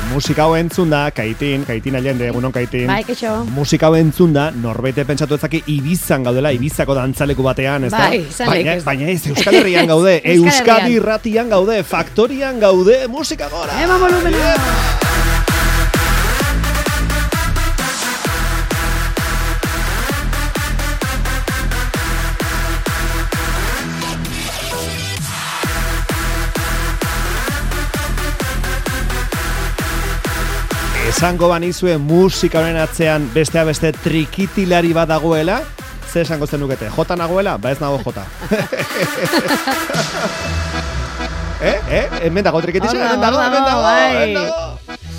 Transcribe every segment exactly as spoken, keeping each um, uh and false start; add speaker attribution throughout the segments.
Speaker 1: musika hau entzunda, Kaitin, Kaitin Allende, egunon Kaitin.
Speaker 2: Bai, keixo.
Speaker 1: Musika hau entzunda, norbete pentsatu ezaki Ibizan gaudela, Ibizako dantzaleku batean, ez da?
Speaker 2: Bai, zanek
Speaker 1: baina,
Speaker 2: ez.
Speaker 1: baina ez, Euskal Herrian gaude, Euskadi Irratian gaude, Faktorian gaude, musika gora!
Speaker 2: Ema volumena!
Speaker 1: Esango banizue musika honen atzean bestea beste trikitilari bat dagoela, ze esango zenukete? Jota nagoela? Ba ez nago jota. eh? Eh? Hemen dago trikitisa? Hemen dago, hemen dago, hemen dago!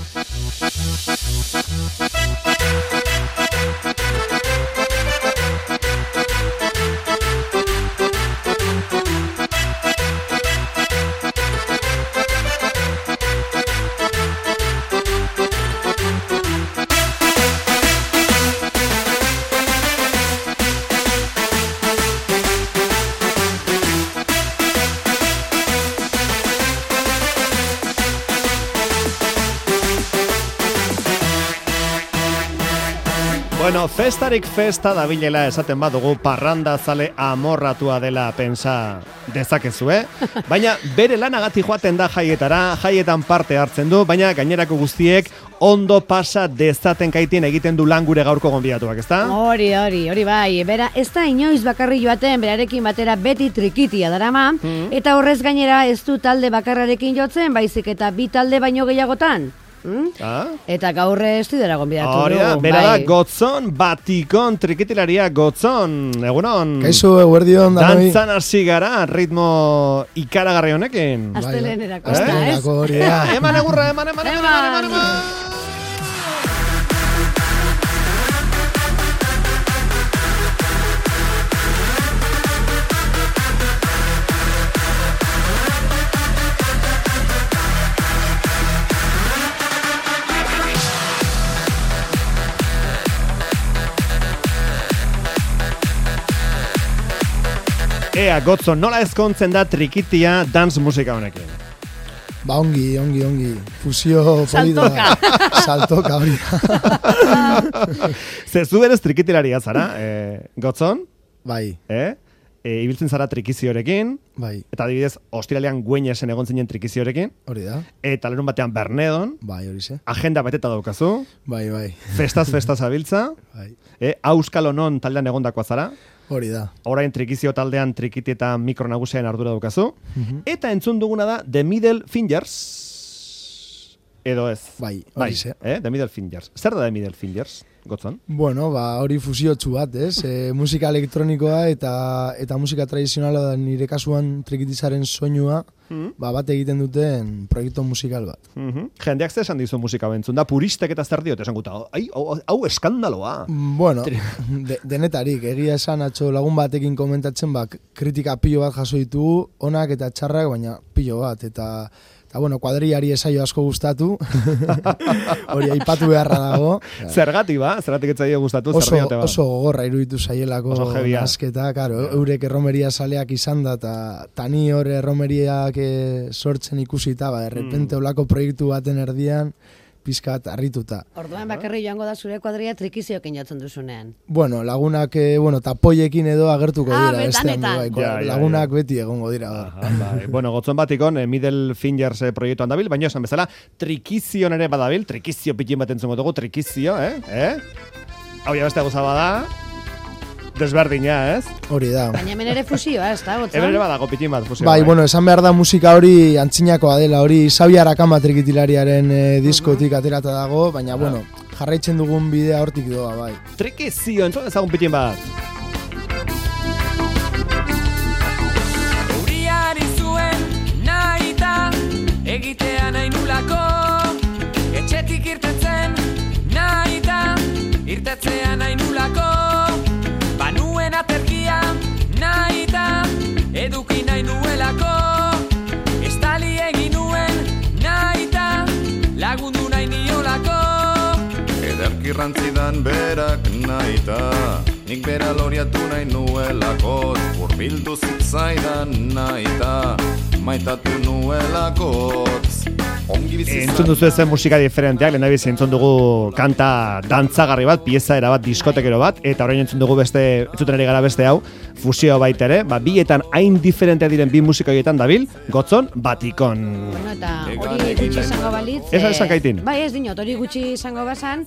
Speaker 1: Bueno, festarik festa dabilela esaten badugu parranda zale amorratua dela pensa dezakezue, baina bere lanagatik joaten da jaietara, jaietan parte hartzen du, baina gainerako guztiek ondo pasa dezaten Kaitin egiten du lan gure gaurko gonbidatuak, ezta?
Speaker 2: Hori, hori, hori bai, bera ez da inoiz bakarri joaten, berarekin batera beti trikitia darama, mm. eta horrez gainera ez du talde bakarrarekin jotzen, baizik eta bi talde baino gehiagotan. Hmm?
Speaker 1: Ah?
Speaker 2: Eta gaur ez dira gonbidatu
Speaker 1: dugu. Hori da, bera da, Gotzon, batikon, trikitilaria Gotzon, egunon.
Speaker 3: Kaixo, eguerdion, danoi.
Speaker 1: Dantzan hasi gara, ritmo ikaragarri honekin.
Speaker 2: Astelenerako, ez da, ez?
Speaker 3: Hori da.
Speaker 1: Eman egurra, eman, eman, eman, eman, eman, eman. Ea, Gotzon, nola ezkontzen da trikitia dance musika honekin?
Speaker 3: Ba, ongi, ongi, ongi. Fusio polida.
Speaker 2: Saltoka.
Speaker 3: Saltoka, hori da.
Speaker 1: Zezu berez trikitilaria zara, eh, Gotzon?
Speaker 3: Bai.
Speaker 1: Eh? E, ibiltzen zara trikiziorekin.
Speaker 3: Bai.
Speaker 1: Eta adibidez, Australian Gueñesen egon zinen trikiziorekin.
Speaker 3: Hori da.
Speaker 1: Eta lerun batean Bernedon.
Speaker 3: Bai, hori ze.
Speaker 1: Agenda beteta daukazu.
Speaker 3: Bai, bai.
Speaker 1: Festaz, festaz abiltza.
Speaker 3: Bai.
Speaker 1: E, Auskalonon taldean egondakoa zara.
Speaker 3: Hori da.
Speaker 1: Orain trikizio taldean trikiti eta mikro nagusian ardura daukazu.
Speaker 3: Uh-huh.
Speaker 1: Eta entzun duguna da The Middle Fingers. Edo ez.
Speaker 3: Bai, hori
Speaker 1: bai,
Speaker 3: ze.
Speaker 1: Eh? The Middle Fingers. Zer da The Middle Fingers, Gotzon?
Speaker 3: Bueno, ba, hori fusiotsu bat, ez? E, musika elektronikoa eta eta musika tradizionala da nire kasuan trikitizaren soinua, mm-hmm. ba, bat egiten duten proiektu musikal bat.
Speaker 1: Mm-hmm. Jendeak ze esan dizu musika bentzun da, puristek eta zer diot esan guta, hau, hau eskandaloa.
Speaker 3: Bueno, de, denetarik, egia esan atxo lagun batekin komentatzen, ba, kritika pilo bat jaso ditugu, onak eta txarrak, baina pilo bat, eta... Eta, bueno, kuadriari esaio asko gustatu, hori aipatu beharra dago.
Speaker 1: Zergatik ba, zergatik etzaio gustatu,
Speaker 3: oso,
Speaker 1: zer diote ba.
Speaker 3: Oso gogorra iruditu zaielako nasketa, karo, eurek erromeria saleak izan da, eta ni hor erromeriak e, sortzen ikusita, ba, errepente mm. olako proiektu baten erdian, pizkat harrituta.
Speaker 2: Orduan bakarri joango da zure kuadria trikizioekin jotzen duzunean.
Speaker 3: Bueno, lagunak, eh, bueno, tapoiekin edo agertuko
Speaker 2: ah,
Speaker 3: dira.
Speaker 2: Bestean,
Speaker 3: bai, ja, ja, lagunak ja. Beti egongo dira.
Speaker 1: Aha, bai. Bueno, Gotzon batikon, eh, Middle Fingers eh, proiektuan dabil, baina esan bezala, trikizion ere badabil, trikizio pitin bat entzungo dugu, trikizio, eh? eh? Hau ja beste goza bada, desberdina, ez?
Speaker 3: Hori da.
Speaker 2: Baina hemen ere fusioa, ez da, Gotzon?
Speaker 1: Hemen ere badago pitin bat fusioa.
Speaker 3: Bai, bai, bueno, esan behar da musika hori antzinakoa dela, hori Xabi Arakama trikitilariaren e, diskotik aterata dago, baina, bueno, jarraitzen dugun bidea hortik doa, bai.
Speaker 1: Trikizio, entzun ezagun pitin bat.
Speaker 4: Euriari zuen nahita, egitea nahi nulako, etxetik irtetzen nahita, irtetzea nahi nulako. Banuen aterkia nahita, eduki nahi nuelako, estali egin nuen nahita, lagundu nahi niolako.
Speaker 5: Ederki rantzidan berak nahita, nik bera loriatu nahi nuelako, hurbildu zitzaidan nahita, maitatu nuelakotz. ongi bizi
Speaker 1: Entzun duzu ezen musika diferenteak, lehen abiz entzun dugu kanta dantzagarri bat, pieza era bat, diskotekero bat, eta orain entzun dugu beste, entzuten ari gara beste hau, fusio baita ere, ba, bietan hain diferente diren bi musika horietan dabil, gotzon, batikon.
Speaker 2: Bueno, eta hori gutxi izango balitz...
Speaker 1: Ez esan kaitin?
Speaker 2: Bai, ez dinot, hori gutxi izango bazan,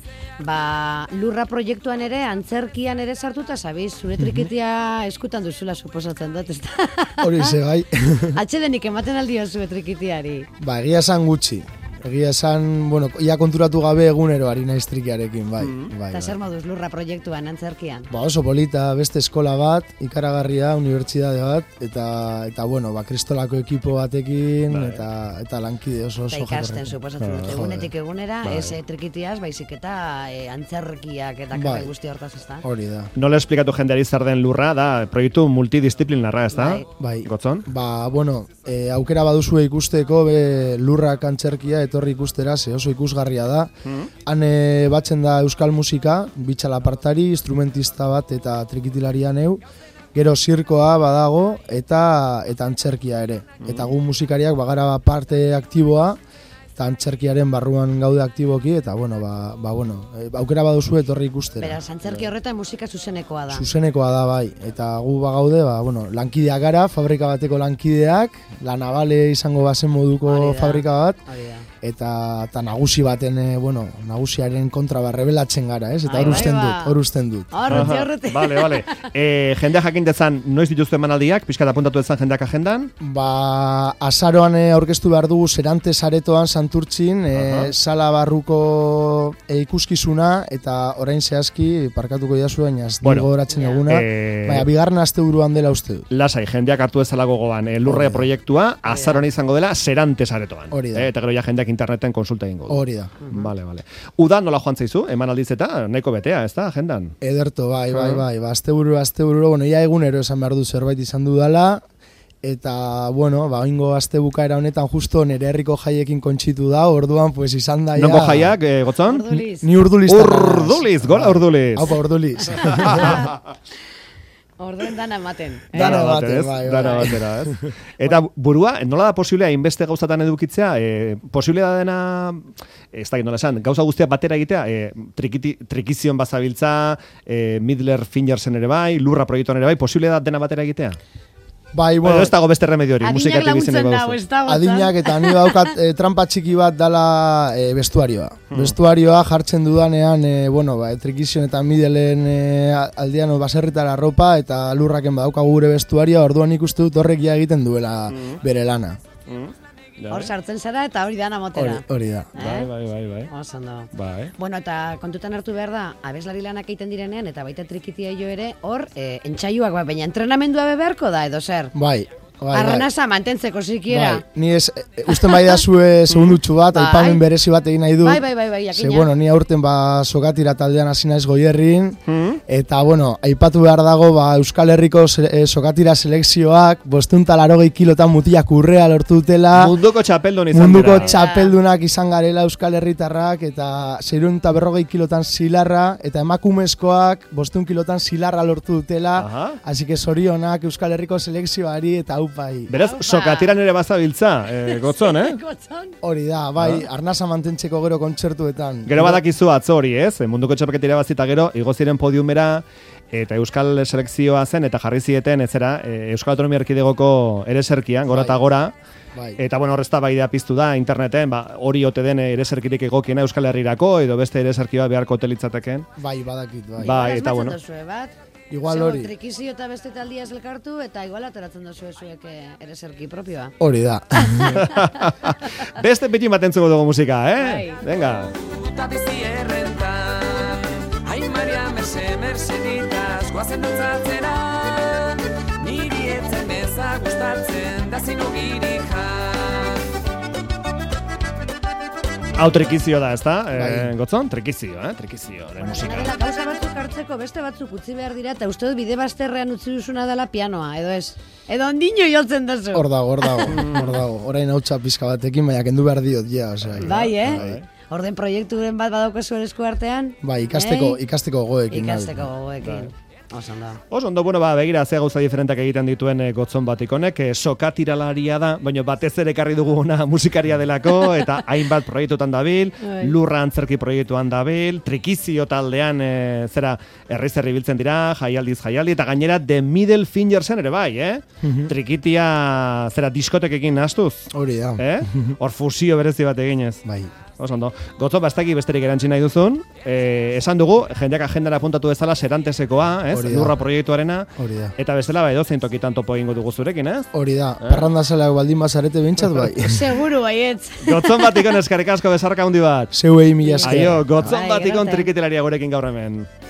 Speaker 2: ba, lurra proiektuan ere, antzerkian ere sartuta, sabiz, zure trikitia eskutan duzula suposatzen dut, ez da?
Speaker 3: Hori ze, bai.
Speaker 2: Atxedenik ematen aldio zure trikitiari.
Speaker 3: Ba, egia esan gutxi. Egia esan, bueno, ia konturatu gabe egunero ari naiz trikiarekin, bai.
Speaker 2: Mm-hmm.
Speaker 3: bai,
Speaker 2: Eta
Speaker 3: bai.
Speaker 2: zer moduz lurra proiektuan, antzerkian?
Speaker 3: Ba, oso polita, beste eskola bat, ikaragarria, unibertsitate bat, eta, eta bueno, ba, kristolako ekipo batekin,
Speaker 1: Bai.
Speaker 3: eta, eta lankide oso
Speaker 2: Eta
Speaker 3: oso
Speaker 2: ikasten,
Speaker 3: jatorrekin.
Speaker 2: suposatzen dut,
Speaker 3: Joder.
Speaker 2: egunetik egunera,
Speaker 1: Bai.
Speaker 2: ez eh, trikitiaz, baizik eta eh, antzerkiak eta
Speaker 3: Bai.
Speaker 2: karri guzti hortaz, ez da?
Speaker 3: Hori da.
Speaker 1: Nola esplikatu jendeari zer den lurra, da proiektu multidisciplinarra, ez da?
Speaker 2: Bai.
Speaker 3: Bai.
Speaker 1: Gotzon?
Speaker 3: Ba, bueno, e, aukera baduzue ikusteko, be, lurrak antzerkia etorri ikustera, ze oso ikusgarria da. Han e, batzen da euskal musika, bitxalapartari, instrumentista bat eta trikitilaria neu. Gero zirkoa badago eta eta antzerkia ere. Eta gu musikariak bagara parte aktiboa, eta antzerkiaren barruan gaude aktiboki, eta bueno, ba, ba bueno, e, aukera baduzu etorri ikustera.
Speaker 2: Beraz, antzerki horretan musika zuzenekoa da.
Speaker 3: Zuzenekoa da bai, eta gu bagaude, ba, bueno, lankideak gara, fabrika bateko lankideak, la navale izango bazen moduko
Speaker 2: Hori da.
Speaker 3: fabrika bat,
Speaker 2: Hori da.
Speaker 3: eta, eta nagusi baten, e, bueno, nagusiaren kontra ba, rebelatzen gara, ez? Eta
Speaker 2: Ai,
Speaker 3: hor
Speaker 2: bai,
Speaker 3: usten
Speaker 2: ba.
Speaker 3: dut, hor usten dut.
Speaker 2: Horreti,
Speaker 1: Aha,
Speaker 2: horreti.
Speaker 1: Vale, vale. E, jendea jakin dezan, noiz dituzte emanaldiak, pixka apuntatu dezan jendeak agendan?
Speaker 3: Ba, azaroan e, aurkeztu behar dugu Serantes aretoan Santurtzin, e,
Speaker 1: Aha.
Speaker 3: sala barruko e, ikuskizuna, eta orain zehazki, parkatuko jazu, baina ez
Speaker 1: Bueno,
Speaker 3: dugu horatzen
Speaker 2: ja.
Speaker 3: eguna,
Speaker 1: Eh,
Speaker 3: baina bigarren asteburuan dela uste dut.
Speaker 1: Lasai, jendeak hartu ezala gogoan, e, lurre
Speaker 3: Hori da.
Speaker 1: proiektua, azaroan izango dela, Serantes aretoan.
Speaker 3: Hori da.
Speaker 1: Eh, eta gero ja jendeak interneten konsulta egingo du.
Speaker 3: Hori da.
Speaker 1: Vale, vale. Uda nola joan zaizu, emanaldiz eta nahiko betea, ez da, agendan?
Speaker 3: Ederto, bai, bai,
Speaker 1: Ah.
Speaker 3: bai, ba, asteburu, asteburu, bueno, ia egunero esan behar du zerbait izan dudala, eta, bueno, ba, oingo astebukaera honetan justo nere herriko jaiekin kontxitu da, orduan, pues, izan da,
Speaker 1: Nongo jaiak, e, gotzon?
Speaker 2: Urduliz.
Speaker 3: Ni urduliz.
Speaker 1: Urduliz, gola urduliz.
Speaker 3: Haupa, urduliz.
Speaker 2: Orduen dana ematen. eh?
Speaker 3: Dana
Speaker 1: batera,
Speaker 3: ematen,
Speaker 1: ez?
Speaker 3: bai, bai.
Speaker 1: Dana batera, ez? Eta burua, nola da posiblea inbeste gauzatan edukitzea? E, posiblea da dena, ez da nola esan, gauza guztiak batera egitea, e, trikiti, trikizion bazabiltza, e, Midler Fingersen ere bai, lurra proiektuan ere bai, posiblea da dena batera egitea?
Speaker 3: Bai,
Speaker 1: Bueno,
Speaker 3: bueno,
Speaker 1: ez dago beste remedio hori,
Speaker 2: Adinak
Speaker 1: musikatik
Speaker 2: laguntzen
Speaker 1: izen
Speaker 2: dago, ez da, gotzan?
Speaker 3: adinak eta ni daukat e, trampa txiki bat dala e, bestuarioa.
Speaker 1: Hmm.
Speaker 3: Bestuarioa jartzen dudanean, e, bueno, ba, trikizion eta midelen e, aldean o, baserritara ropa eta lurraken badaukagu gure bestuarioa, orduan ikuste dut horrek ja egiten duela
Speaker 1: Hmm.
Speaker 3: bere lana.
Speaker 2: Hor sartzen zara eta hori dana
Speaker 3: Hori,
Speaker 2: motera.
Speaker 3: hori da.
Speaker 1: Bai, bai, bai, bai.
Speaker 2: Oso ondo.
Speaker 1: Bai.
Speaker 2: Bueno, eta kontutan hartu behar da, abeslari lanak egiten direnean, eta baita trikitia jo ere, hor, e, entxaiuak, bai, baina entrenamendua be beharko da, edo zer?
Speaker 3: Bai, bai, bai.
Speaker 2: Arranasa mantentzeko sikiera.
Speaker 3: Bai, ni ez, e, usten bai da zue segundutxu bat,
Speaker 2: Bai.
Speaker 3: aipamen berezi bat egin nahi dut.
Speaker 2: Bai, bai, bai, bai,
Speaker 3: Ze,
Speaker 2: jakina.
Speaker 3: bueno, ni aurten ba sokatira taldean hasi naiz Goierrin,
Speaker 1: Hmm?
Speaker 3: eta, bueno, aipatu behar dago, ba, Euskal Herriko se, e, sokatira selekzioak, bostehun eta laurogei kilotan mutilak urrea lortu dutela,
Speaker 1: Munduko txapeldun izan
Speaker 3: munduko
Speaker 1: dira.
Speaker 3: txapeldunak izan garela Euskal Herritarrak, eta seiehun eta berrogei kilotan zilarra, eta emakumezkoak bostehun kilotan zilarra lortu dutela,
Speaker 1: Aha.
Speaker 3: hasi que zorionak Euskal Herriko selekzioari eta upai.
Speaker 1: Beraz,
Speaker 2: Aupa.
Speaker 1: sokatiran ere bazabiltza, e, gotzon, eh?
Speaker 2: Gotzon.
Speaker 3: Hori da, bai, arnasa mantentzeko gero kontzertuetan.
Speaker 1: Gero badakizu atzo hori, ez? Munduko txapelketa bazita gero, igo ziren podiumera, eta Euskal selekzioa zen, eta jarri zieten, ez zera, e, Euskal Autonomia Erkidegoko ereserkian, gora eta
Speaker 3: Bai.
Speaker 1: gora,
Speaker 3: Bai.
Speaker 1: eta bueno, horrezta bai da piztu da interneten, ba, hori ote den ereserkirik egokiena Euskal Herrirako, edo beste ereserki bat beharko telitzateken.
Speaker 3: Bai, badakit, bai.
Speaker 1: Bai, eta
Speaker 2: Asmatzen
Speaker 1: bueno.
Speaker 2: duzue bat,
Speaker 3: Igual
Speaker 2: zego
Speaker 3: hori.
Speaker 2: trikizio eta beste taldiaz elkartu, eta igual ateratzen duzue zuek eh, ereserki propioa.
Speaker 3: Hori da.
Speaker 1: Beste piti matentzuko dugu musika, eh?
Speaker 2: Bai.
Speaker 1: Venga.
Speaker 4: Eta bizi errentan Ai Maria merse merseditaz Guazen dutzatzera Niri etzen beza gustatzen Da zinu giri jan
Speaker 1: Hau trikizio da, ezta? Eh,
Speaker 3: Bai.
Speaker 1: gotzon? Trikizio, eh? Trikizio, den musika.
Speaker 2: Dela, gauza batzuk hartzeko, beste batzuk utzi behar dira, eta uste dut bide bazterrean utzi duzuna dela pianoa, edo ez? Edo ondino jotzen duzu.
Speaker 3: Hor dago, hor dago, hor dago. Orain hautsa pizka batekin, baina kendu behar diot, ja, osea.
Speaker 2: Bai, eh? Orden proiekturen bat badaukazu esku artean?
Speaker 3: Bai, ikasteko,
Speaker 2: Eh?
Speaker 3: ikasteko goekin.
Speaker 2: Ikasteko gogoekin. Oso ondo.
Speaker 1: Oso ondo, bueno, ba, begira, ze gauza diferentak egiten dituen e, gotzon batikonek, e, sokatiralaria da, baina batez ere ekarri dugu ona musikaria delako, eta hainbat proiektutan dabil, lurra antzerki proiektuan dabil, trikizio taldean, e, zera, herriz herri biltzen dira, jaialdiz jaialdi, eta gainera The Middle Fingersen ere bai, eh? Trikitia, zera, diskotekekin nahastuz.
Speaker 3: Hori da.
Speaker 1: Eh? Hor fusio berezi bat eginez.
Speaker 3: Bai.
Speaker 1: Oso ondo. Gotzo, bastaki besterik erantzi nahi duzun. Eh, esan dugu, jendeak agendara apuntatu bezala Serantesekoa, ez? Lurra proiektuarena.
Speaker 3: Hori da.
Speaker 1: Eta bestela, bai, dozein tokitan topo egingo dugu zurekin, ez?
Speaker 3: Hori da. Eh? Parranda zela baldin bazarete bintzat, bai.
Speaker 2: Seguru, baietz.
Speaker 1: Gotzon batikon eskarek asko bezarka handi bat.
Speaker 3: Zeuei mila esker.
Speaker 1: Aio, gotzon
Speaker 2: Bai,
Speaker 1: batikon
Speaker 2: gerate.
Speaker 1: trikitilaria gurekin gaur hemen.